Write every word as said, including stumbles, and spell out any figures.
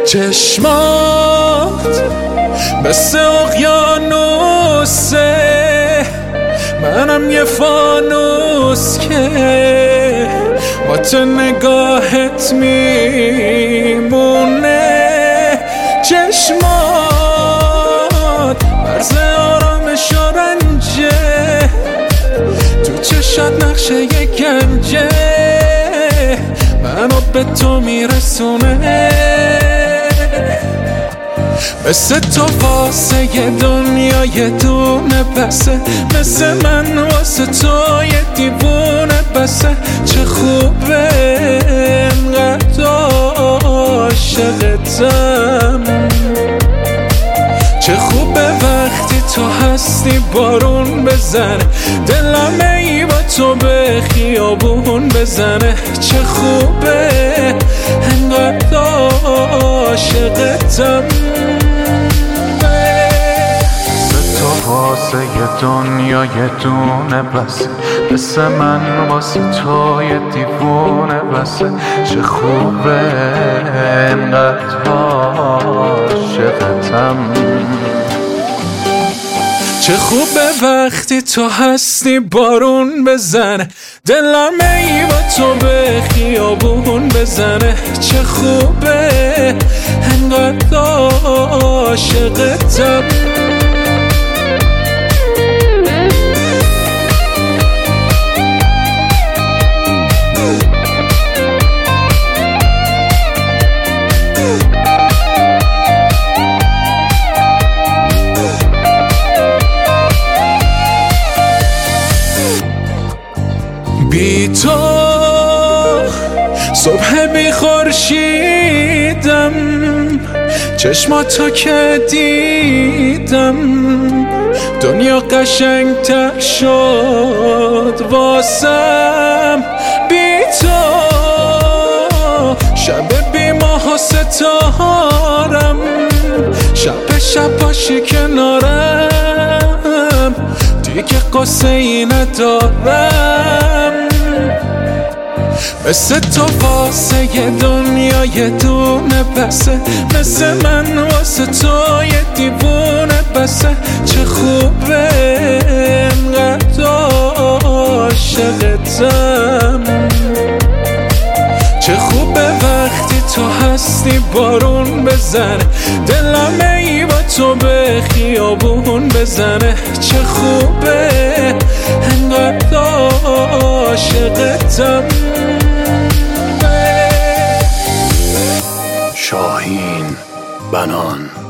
چشمات مثل اقیانوسه، منم یه فانوس که با تو نگاهت میمونه. چشمات مرز آرامش و رنجه، تو چشات نقشه یه گنجه، منو به تو میرسونه. مثل تو واسه یه دنیا یه دونه بسه، مثل من واسه تو یه دیوونه بسه. چه خوبه انقدر عاشقتم، چه خوبه وقتی تو هستی بارون بزنه، دلم ای با تو به خیابون بزنه. چه خوبه انقدر عاشقتم. واسه یه دنیا یه دونه بسه، مثل من واسه تو یه دیوونه بسه. چه خوبه انقدر عاشقتم، چه خوبه وقتی تو هستی بارون بزنه، دلم ای با تو به خیابون بزنه. چه خوبه انقدر عاشقتم. بی تو صبح بی خورشیدم، چشماتو که دیدم دنیا قشنگتر شد واسم. بی تو شب بی ماه و ستارم، شب شب باشی کنارم، دیگه قصه ای ندارم. مثل تو واسه یه دنیا یه دونه بسه، مثل من واسه تو یه دیوونه بسه. چه خوبه انقدر عاشقتم، چه خوبه وقتی تو هستی بارون بزنه، دلم ای با تو به خیابون بزنه. چه خوبه انقدر عاشقتم. شاهین بنان.